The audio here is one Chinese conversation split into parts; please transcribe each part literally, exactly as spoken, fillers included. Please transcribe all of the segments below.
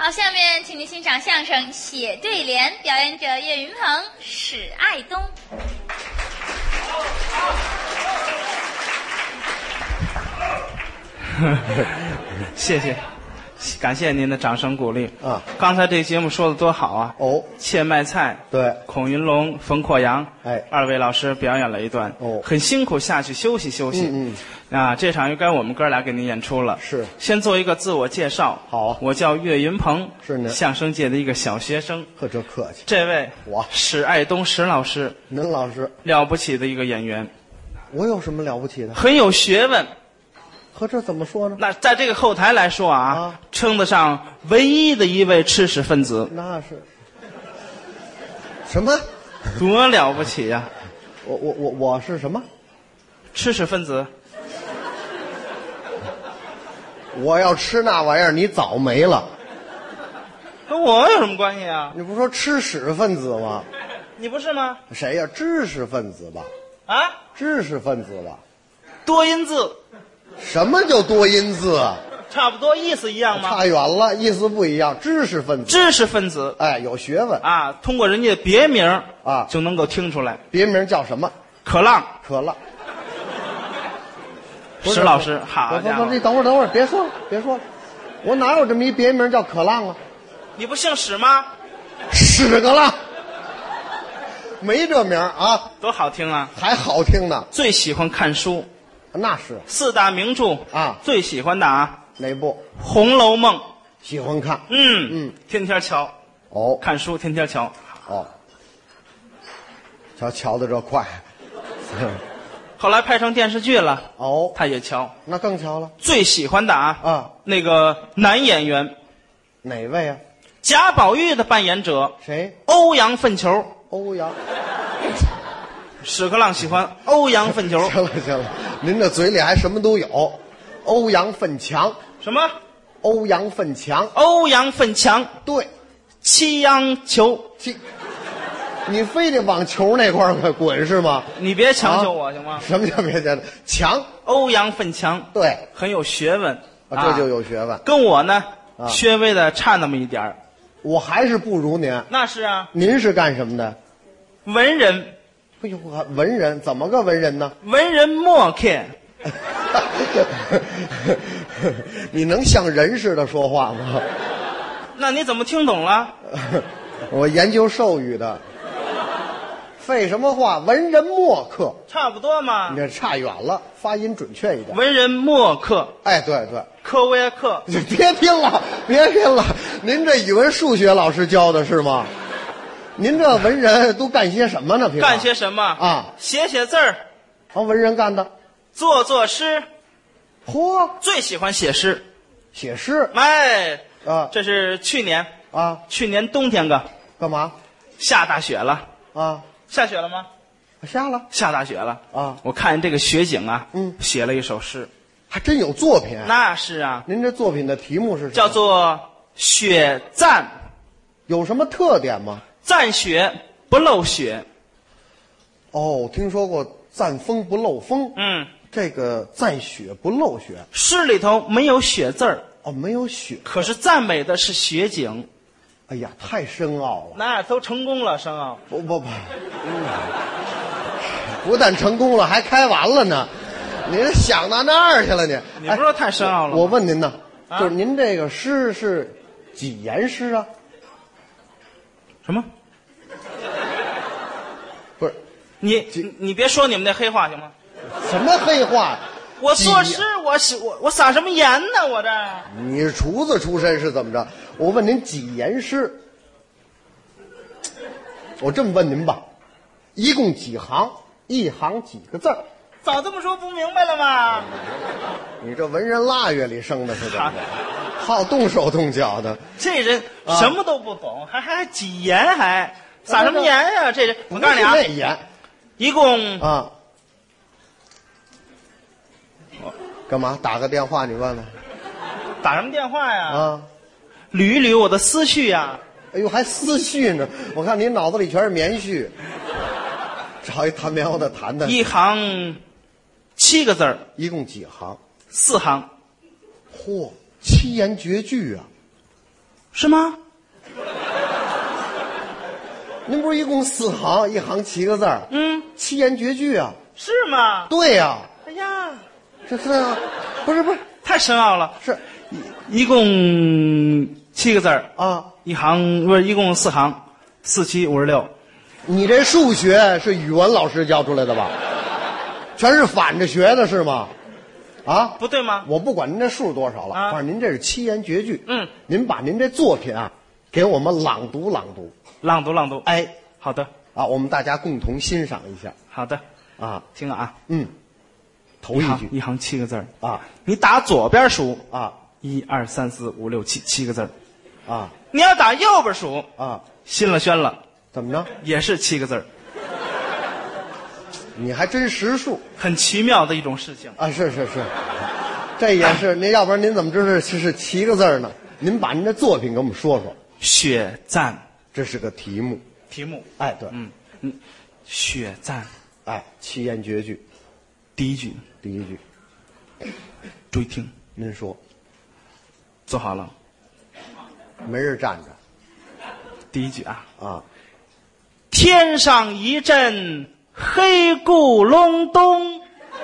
好，下面请您欣赏相声《写对联》，表演者岳云鹏、史爱东。 谢谢，感谢您的掌声鼓励啊！ 刚才这个节目说的多好啊！ 哦， 切麦菜， 对， 孔云龙、冯阔阳， 哎， 二位老师表演了一段， 哦， 很辛苦，下去休息休息。 嗯嗯，啊，这场又该我们哥俩给您演出了。 是， 先做一个自我介绍。 好啊， 我叫岳云鹏， 是您， 相声界的一个小学生。 呵，这客气。 这位我史爱东史老师， 您老师了不起的一个演员。 我有什么了不起的？ 很有学问。 和这怎么说呢？ 那在这个后台来说啊， 啊称得上唯一的一位知识分子。 那是什么？ 多了不起呀、啊！ 我我我我是什么？ 知识分子。 我要吃那玩意儿，你早没了。 跟我有什么关系啊？ 你不说吃屎分子吗？ 你不是吗？ 谁呀？知识分子吧？ 啊？ 知识分子吧？ 多音字。 什么叫多音字啊？ 差不多意思一样吗？ 差远了，意思不一样。知识分子， 知识分子， 哎，有学问啊！通过人家的别名啊， 就能够听出来。 别名叫什么？ 可浪， 可浪。 石老师，好家伙！ 你等会儿，等会儿，别说了，别说了，我哪有这么一别名叫可浪啊？ 你不姓史吗？ 屎个浪，没这名啊！ 多好听啊！ 还好听呢。 最喜欢看书。 那是四大名著啊， 最喜欢的啊， 哪部？ 《红楼梦》。 喜欢看， 嗯嗯， 天天瞧。 哦， 看书天天瞧。 哦，瞧瞧的这快。 后来拍成电视剧了。 哦， 他也瞧。 那更瞧了。 最喜欢的啊啊， 那个男演员。 哪位啊？ 贾宝玉的扮演者。 谁？ 欧阳奋球。 欧阳。 屎壳郎喜欢欧阳奋球。 行了行了，您这嘴里还什么都有。欧阳奋强。 什么？ 欧阳奋强。 欧阳奋强。 对。 七央球。 七。你非得往球那块儿滚是吗？ 你别强求我、啊、行吗？ 什么叫别强？强。 欧阳奋强。 对， 很有学问、 啊，这就有学问。 跟我呢， 啊、 稍微的差那么一点儿。 我还是不如您。 那是啊。 您是干什么的？ 文人。 哎呦，文人怎么个文人呢？ 文人墨客。 你能像人似的说话吗？ 那你怎么听懂了？ 我研究授予的。废什么话？文人墨客。 差不多嘛。 你这差远了，发音准确一点。 文人墨客。 哎，对对。 科威克。 别拼了，别拼了！您这语文、数学老师教的是吗？您这文人都干些什么呢？平常干些什么啊？ 写写字儿。 啊，文人干的。 做做诗。 嚯， 最喜欢写诗。 写诗。 哎， 啊， 这是去年啊， 去年冬天个。 干嘛？ 下大雪了。 啊， 下雪了吗？ 下了。 下大雪了啊！ 我看见这个雪景啊， 嗯， 写了一首诗。 还真有作品。 那是啊。 您这作品的题目是什么？ 叫做《雪赞》。 有什么特点吗？ 赞雪不漏雪。 哦，听说过赞风不漏风。 嗯， 这个赞雪不漏雪。 诗里头没有雪字儿。 哦，没有雪， 可是赞美的是雪景。 哎呀，太深奥了。 那都成功了，深奥。 不不不，不但成功了，还开完了呢。您想到那儿去了，你你不是说太深奥了吗？ 我问您呢， 啊、 就是您这个诗是几言诗啊？ 什么？ 不是你你你别说你们那黑话行吗？ 什么黑话？ 我作诗，我我我撒什么盐呢？我这你是厨子出身是怎么着？我问您几言诗？我这么问您吧，一共几行？一行几个字儿？ 早这么说不明白了吗？ 你这文人腊月里生的是怎么着？好动手动脚的， 这人什么都不懂，还还几言还撒什么盐呀？这人我告诉你啊， 那盐一共啊。干嘛？打个电话你问问。 打什么电话呀？ 啊， 捋一捋我的思绪呀。 哎呦，还思绪呢！我看您脑子里全是棉絮。找一弹棉花的弹弹。 一行七个字儿。 一共几行？ 四行。 嚯，七言绝句啊！ 是吗？ 您不是一共四行，一行七个字儿？ 嗯， 七言绝句啊。 是吗？ 对呀、啊。 哎呀， 这是啊，不是不是， 太深奥了。 是一共七个字儿啊， 一行不是一共四行，四七五十六。 你这数学是语文老师教出来的吧？全是反着学的是吗？啊， 不对吗？ 我不管您这数多少了， 啊反正您这是七言绝句。 嗯， 您把您这作品啊，给我们朗读朗读。 朗读朗读。 哎， 好的， 啊，我们大家共同欣赏一下。 好的， 啊， 听啊， 嗯，头一句一行一行七个字儿啊， 你打左边数啊一二三四五六七七个字儿啊你要打右边数啊， 新了宣了怎么着？ 也是七个字儿你还真识数很奇妙的一种事情。 啊！是是是，这也是您，要不然您怎么知道是是七个字儿呢？您把您的作品给我们说说。 血赞这是个题目。 题目， 哎，对， 嗯嗯，血赞哎，七言绝句， 第一句， 第一句， 注意听， 您说， 坐好了。 没人站着第一句啊， 啊， 天上一阵黑咕隆咚。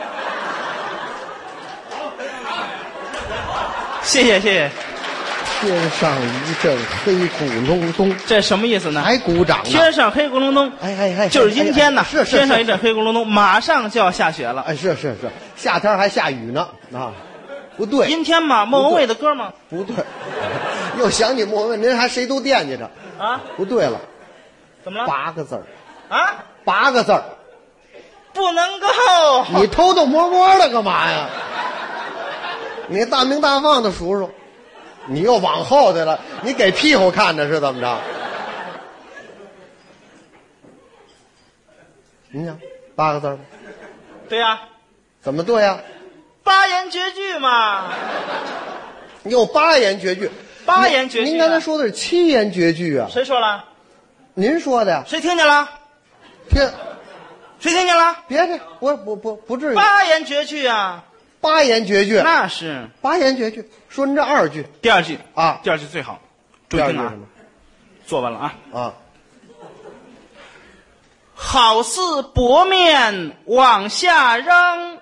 谢谢谢谢， 天上一阵黑咕隆咚， 这什么意思呢？ 还鼓掌呢？ 天上黑咕隆咚， 哎哎哎， 就是阴天呐， 哎哎是是天上一是， 阵黑咕隆咚，马上就要下雪了。 哎，是是是，夏天还下雨呢啊，不对， 阴天嘛，莫文蔚的歌嘛。 不对，又想起莫文蔚，您还谁都惦记着啊？ 不对了， 怎么了？ 八个字儿， 啊？ 八个字儿， 不能够。 你偷偷摸摸的干嘛呀？你大明大放的数数，你又往后去了，你给屁股看的是怎么着？您讲八个字儿吗？ 对呀、 怎么对呀、 八言绝句嘛。 你有八言绝句， 八言绝句啊您您刚才说的是七言绝句啊？ 谁说了？ 您说的呀？ 谁听见了？ 天， 谁听见了？ 别这，不不不不至于。 八言绝句啊， 八言绝句， 那是八言绝句。说您这二句第二句啊第二句最好。注意听啊第二句是什，么？ 坐稳了啊。 啊， 好似薄面往下扔，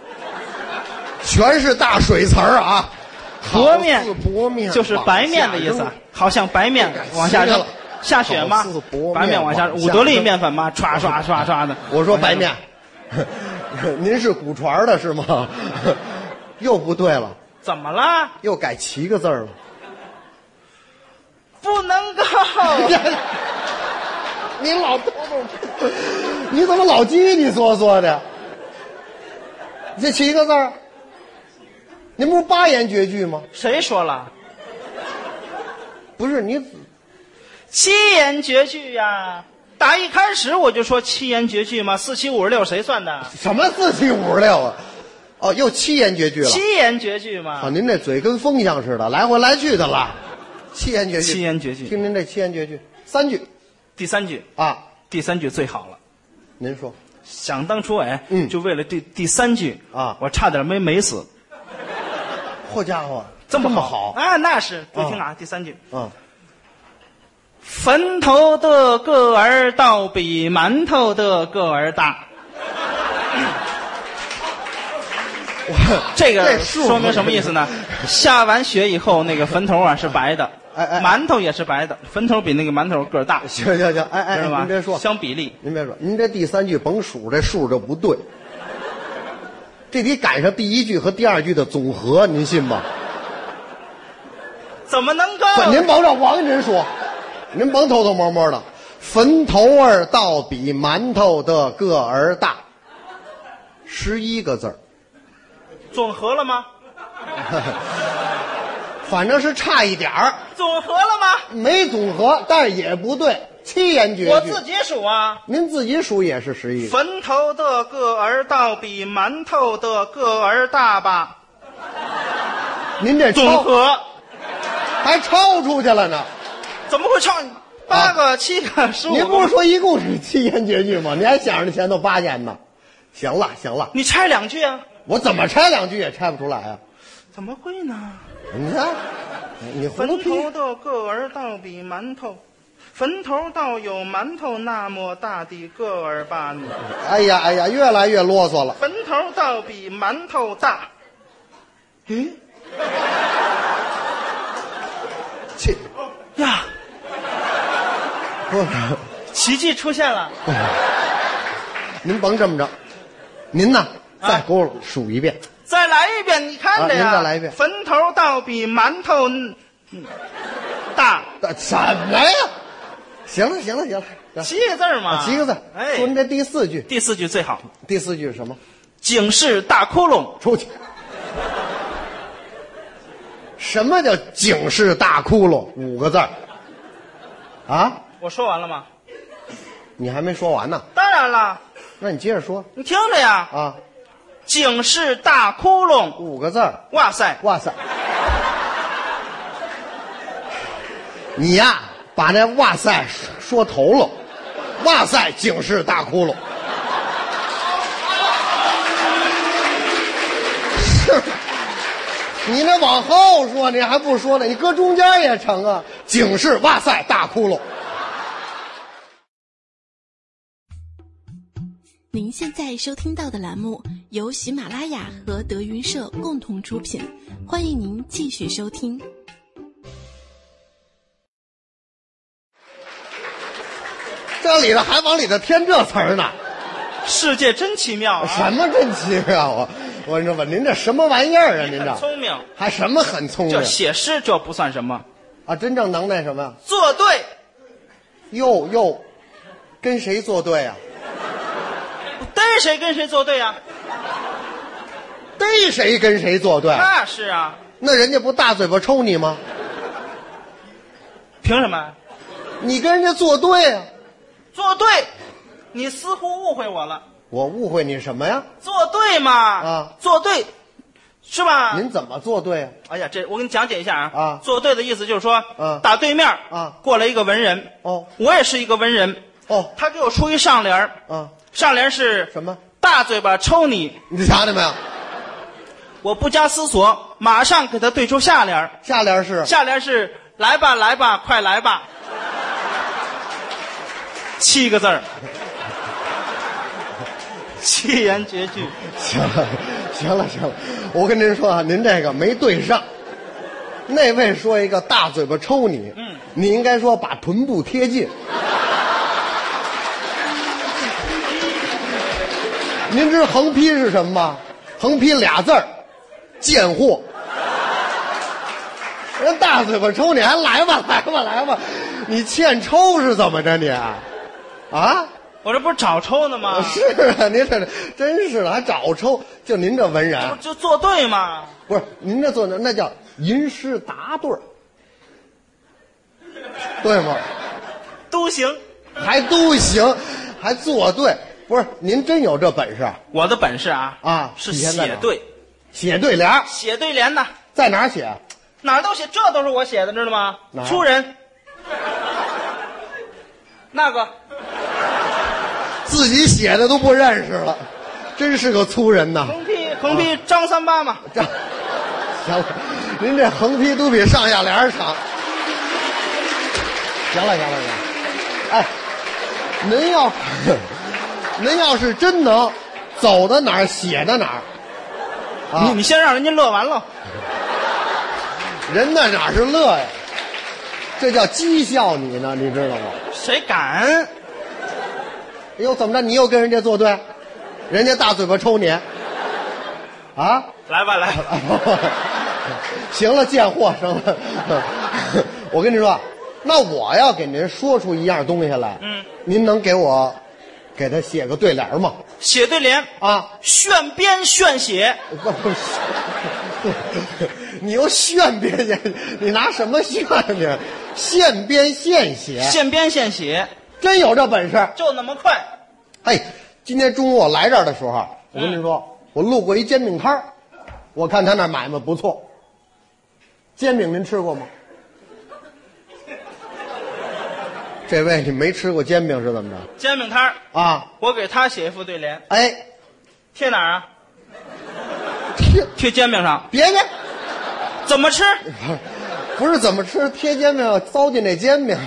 全是大水词儿啊。 薄面好似薄面就是白面的意思啊，好像白面往下扔。下雪吗好似薄？面白面往下， 往下五得利面粉吗？唰唰唰唰的。 我说白面，您是古传的是吗？又不对了， 怎么了？ 又改七个字儿了。 不能够。 你老偷偷，你怎么老叽叽嗦嗦的？这七个字儿，您不是八言绝句吗？ 谁说了？ 不是你， 七言绝句呀！打一开始我就说七言绝句嘛，四七五十六谁算的？ 什么四七五十六啊？哦，又七言绝句了。 七言绝句嘛。 啊，您这嘴跟风箱似的，来回来去的了。七言绝句， 七言绝句听您这七言绝句，三句第三句， 啊， 第三句最好了。 您说想当初哎， 嗯就为了第第三句啊我差点没美死。 好家伙， 这么么好好啊？那是，注意听啊，第三句， 啊！ 坟头的个儿倒比馒头的个儿大。这个这数说明什么意思呢？下完雪以后，那个坟头啊是白的， 哎哎馒头也是白的，坟头比那个馒头个儿大， 行行行，哎哎， 知道吧？ 您别说， 相比例。 您别说，您这第三句甭数，这数就不对，这得赶上第一句和第二句的总和，您信吗？ 怎么能够？ 不，您甭让我跟您说，您甭偷偷摸摸的，坟头儿倒比馒头的个儿大，十一个字儿。 总和了吗？ 反正是差一点儿， 总和了吗？ 没总和，但是也不对，七言绝句。 我自己数啊。 您自己数也是十一。 坟头的个儿倒比馒头的个儿大吧？ 您这总超和还超出去了呢。 怎么会超？八个、七个、十五个？ 您不是说一共是七言绝句吗？你还想着前头八言呢？行了行了， 你拆两句啊？ 我怎么拆两句也拆不出来啊！ 怎么会呢？ 你看， 你胡坟批头的个儿倒比馒头，坟头倒有馒头那么大的个儿吧你。 哎呀哎呀，越来越啰嗦了。 坟头倒比馒头大。咦切呀， 不是， 奇迹出现了。 您甭这么着，您呢再给我数一遍。 再来一遍，你看着呀。 啊您再来一遍坟头倒比馒头嗯大。 什么呀？行了行了行了， 七个字儿嘛， 啊七个字。 哎， 说您这第四句， 第四句最好。 第四句是什么？ 警示大窟窿。 出去。什么叫警示大窟窿？五个字儿。啊？ 我说完了吗？ 你还没说完呢。 当然了， 那你接着说。 你听着呀。 啊， 警示大窟窿。 五个字儿。 哇塞， 哇塞！你呀，把这哇塞说头了。哇塞，警示大窟窿。是。你那往后说，你还不说呢？你搁中间也成啊！警示，哇塞，大窟窿。 您现在收听到的栏目由喜马拉雅和德云社共同出品，欢迎您继续收听。 这里头还往里头添这词儿呢？ 世界真奇妙啊！ 什么真奇妙啊！我跟你说吧，您这什么玩意儿啊？您这聪明， 还什么很聪明这写诗这不算什么啊？真正能耐什么呀？ 作对。 又又跟谁作对啊？ 逮谁跟谁作对呀？ 逮谁跟谁作对？ 那是啊。 那人家不大嘴巴抽你吗？ 凭什么？ 你跟人家作对啊？ 作对，你似乎误会我了。 我误会你什么呀？ 作对嘛， 啊， 作对，是吧？ 您怎么作对啊？ 哎呀，这我给你讲解一下啊。 啊， 作对的意思就是说， 啊， 打对面啊过来一个文人， 哦， 我也是一个文人， 哦， 他给我出一上联， 啊， 上联是什么？ 大嘴巴抽你， 你瞧见没有？ 我不加思索，马上给他对出下联， 下联是下联是来吧来吧快来吧，七个字儿。七言绝句。 行了，行了，行了，我跟您说啊，您这个没对上。那位说一个大嘴巴抽你， 嗯， 你应该说把臀部贴近。您知道横批是什么吗？横批俩字儿，贱货。人大嘴巴抽你还来吧来吧来吧，你欠抽是怎么着你？啊？ 我这不是找抽呢吗？ 是啊，您这真是的，还找抽？就您这文人， 就作对嘛。 不是您这做的那叫吟诗答对儿，对吗？ 都行， 还都行，还作对。不是您真有这本事？ 我的本事啊啊是体现在哪写对， 写对联儿写对联呐， 在哪儿写？ 哪儿都写，这都是我写的，知道吗哪？儿粗人，那个自己写的都不认识了，真是个粗人呐！ 横批横批张三八嘛。 这行了，您这横批都比上下联儿长。行了，行了，行了。哎，您要您要是真能走到哪儿写到哪儿，啊你你先让人家乐完了。 人那哪是乐呀？这叫讥笑你呢，你知道吗？ 谁敢？ 哎呦，怎么着？你又跟人家作对？人家大嘴巴抽你？啊？ 来吧来吧。 行了，贱货，行了。我跟你说，那我要给您说出一样东西来， 嗯， 您能给我给他写个对联吗？ 写对联啊， 炫编炫写。 不不是，你又炫编写，你拿什么炫呢？现编现写， 现编现写， 真有这本事？ 就那么快。 哎，今天中午我来这儿的时候，我跟您说，嗯、我路过一煎饼摊儿，我看他那买卖不错。煎饼您吃过吗？这位你没吃过煎饼是怎么着？ 煎饼摊儿啊， 我给他写一副对联。 哎， 贴哪儿啊？ 贴贴煎饼上。 别别， 怎么吃？ 不是怎么吃贴煎饼糟践这煎饼。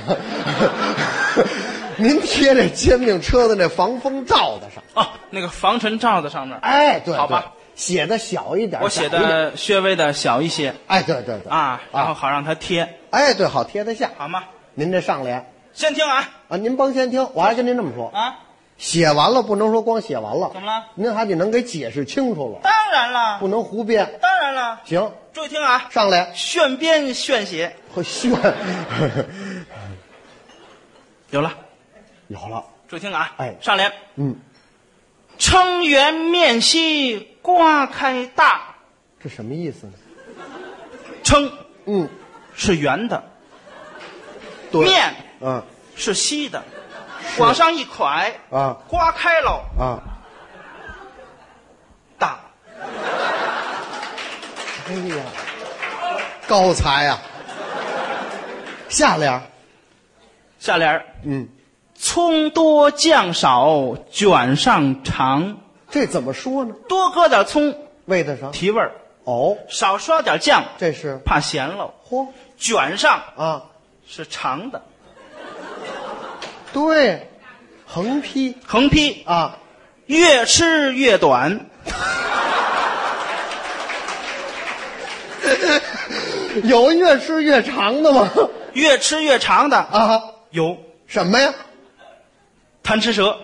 您贴这煎饼车的那防风罩子上哦，那个防尘罩子上面。 哎，对， 好吧， 写的小一点， 我写的略微的小一些。 哎，对对对啊，然后好让它贴。 哎，对，好贴得下， 好吗？ 您这上联先听啊啊，您甭先听，我还跟您这么说啊， 写完了不能说光写完了， 怎么了？ 您还得能给解释清楚了， 当然了， 不能胡编。 当然了。 行， 注意听啊， 上联炫编炫写。 会炫， 有了， 有了， 注意听啊， 哎上联， 嗯， 撑圆面稀瓜开大。 这什么意思呢？ 撑嗯， 是圆的， 对， 面嗯是稀的，往上一蒯啊瓜开了啊， 大。 哎呀，高才呀、下联， 下联， 嗯， 葱多酱少卷上肠。 这怎么说呢？ 多搁点葱为的啥？ 提味儿， 哦， 少刷点酱这是怕咸了。 嚯卷上啊， 是长的， 对，横批横批啊， 越吃越短。 有越吃越长的吗？ 越吃越长的啊， 有什么呀？ 贪吃蛇。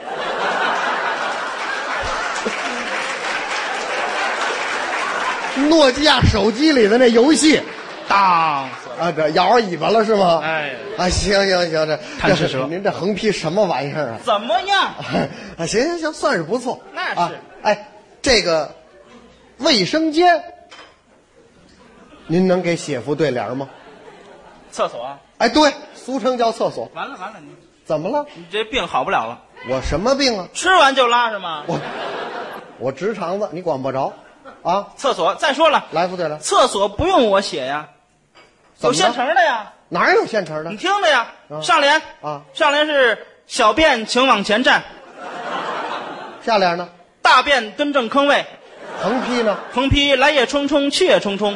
诺基亚手机里的那游戏当啊，这咬着尾巴了是吗？ 哎， 啊，行行行，这贪吃蛇这您这横批什么玩意儿啊？ 怎么样？ 啊，行行行，算是不错。 那是啊，哎，这个卫生间，您能给写副对联吗？ 厕所啊。 哎，对，俗称叫厕所。 完了完了，你怎么了？ 你这病好不了了。 我什么病啊？ 吃完就拉是吗？ 我我直肠子，你管不着啊？ 厕所再说了， 来副对联， 厕所不用我写呀， 怎么了有现成的呀。 哪有现成的你？听着呀， 啊上联啊， 上联是小便请往前站， 下联呢？ 大便蹲正坑位， 横批呢？ 横批来也匆匆去也匆匆。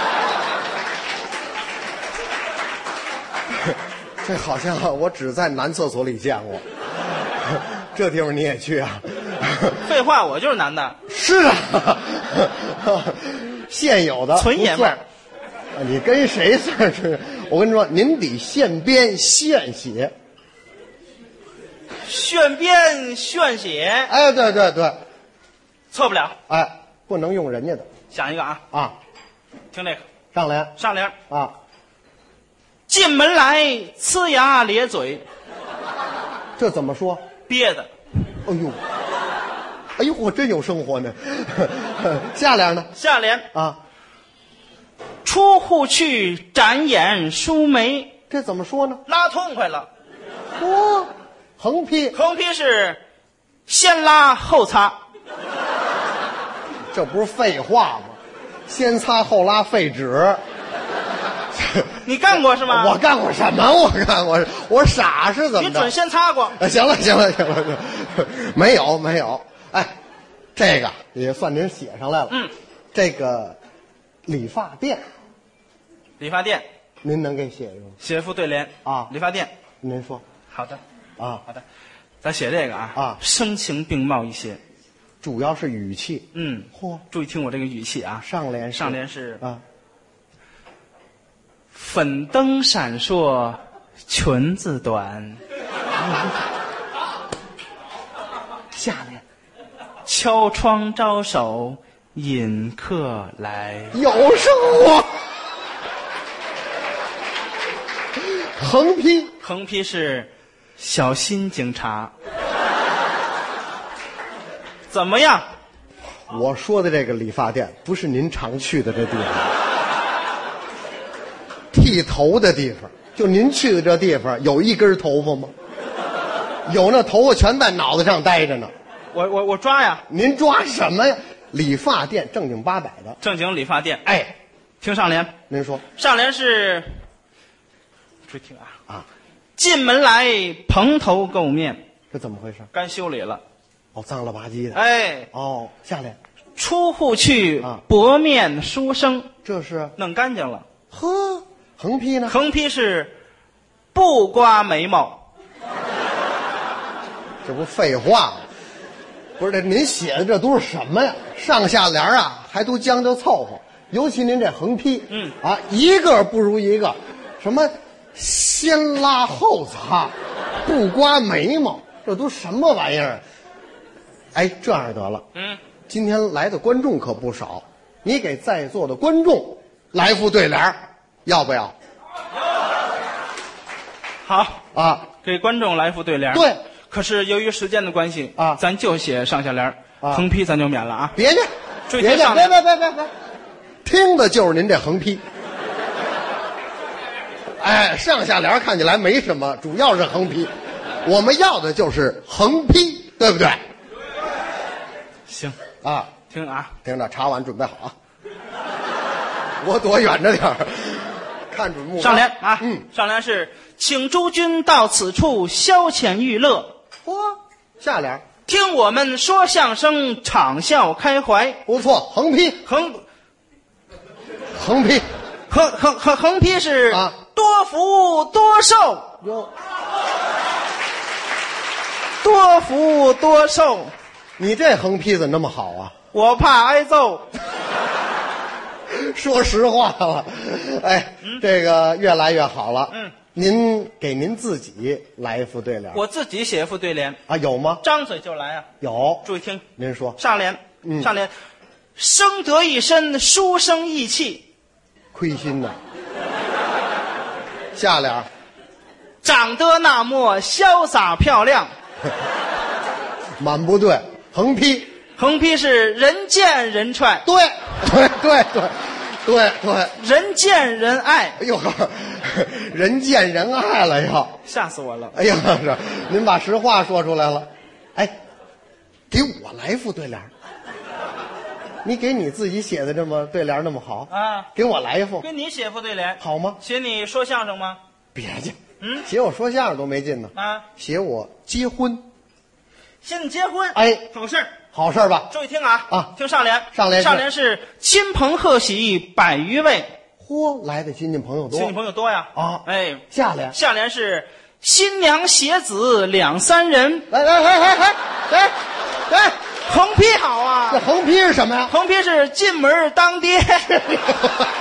这好像我只在男厕所里见过，这地方你也去啊？ 废话，我就是男的。 是啊，现有的纯爷们儿不算。啊你跟谁算是？我跟你说，您得现编现写。 炫编炫写， 哎，对对对， 错不了。 哎，不能用人家的想一个啊， 啊。 听这个上联上联， 啊， 进门来呲牙咧嘴， 这怎么说？ 憋的。 哎呦，哎呦，我真有生活呢。下联呢？ 下联啊， 出户去展眼舒眉， 这怎么说呢？ 拉痛快了。 嚯，横批， 横批是先拉后擦。 这不是废话吗？先擦后拉废纸。 你干过是吗？ 我干过什么？我干过，我傻是怎么的？ 你准先擦过。 啊，行了行了行了，行了没有没有，哎，这个也算您写上来了。 嗯， 这个理发店， 理发店您能给写一个吗？ 写副对联啊理发店， 您说好的啊， 好的，咱写这个啊啊声情并茂一些。 主要是语气。 嗯， 嚯， 注意听我这个语气啊。 上联是上联是啊， 粉灯闪烁，裙子短， 下联敲窗招手，引客来。 有生活。横批横批是小心警察。怎么样？ 我说的这个理发店不是您常去的这地方，剃头的地方。就您去的这地方有一根头发吗？有，那头发全在脑袋上待着呢。 我我我抓呀！ 您抓什么呀？理发店正经八百的。 正经理发店。 哎， 听上联， 您说上联是，注意听啊啊， 进门来蓬头垢面， 这怎么回事？ 该修理了。 哦，脏了吧唧的。 哎， 哦，下联出户去啊薄面书生， 这是弄干净了。 呵， 横批呢？ 横批是不刮眉毛。 这不废话吗？不是，这您写的这都是什么呀？上下联啊，还都将就凑合。尤其您这横批， 嗯啊，一个不如一个。什么先拉后擦，不刮眉毛，这都什么玩意儿？哎，这样得了， 嗯， 今天来的观众可不少，你给在座的观众来副对联，要不要？ 好啊， 给观众来副对联。 对， 可是由于时间的关系啊咱就写上下联， 啊横批咱就免了啊。 别介，别介， 注意听上别别别别别，听的就是您这横批。哎，上下联看起来没什么，主要是横批。我们要的就是横批，对不对？ 行啊， 听啊， 听着，茶碗准备好啊。我躲远着点儿，看准目标。 上联啊， 嗯， 上联是请诸君到此处消遣娱乐， 嚯，下联听我们说相声，畅笑开怀。 不错，横批， 横横批横横横横批是啊多福多寿， 哟。 多福多寿。 你这横批怎么那么好啊？ 我怕挨揍。 说实话了，哎， 嗯这个越来越好了。 嗯， 您给您自己来一副对联。 我自己写一副对联， 啊，有吗？ 张嘴就来啊！ 有。 注意听， 您说， 上联， 嗯上联，生得一身书生意气， 亏心呐。下联， 长得那么潇洒漂亮。 满不对，横批， 横批是人见人踹， 对，对对对对对。 人见人爱。 哎呦，人见人爱了呀！ 吓死我了！ 哎呀，是您把实话说出来了。哎，给我来副对联。你给你自己写的这么对联那么好啊， 给我来一副给你写副对联好吗？ 写你说相声吗？ 别介， 嗯写我说相声都没劲呢。 啊， 写我结婚， 写你结婚， 哎， 好事儿。 好事儿吧？ 注意听啊啊听上联， 上联是上联是亲朋贺喜百余位， 嚯，来的亲戚朋友多， 亲戚朋友多呀啊哎， 下联， 下联是新娘携子两三人， 来来来来来来来， 横批好这啊， 横批是什么呀？ 横批是进门当爹。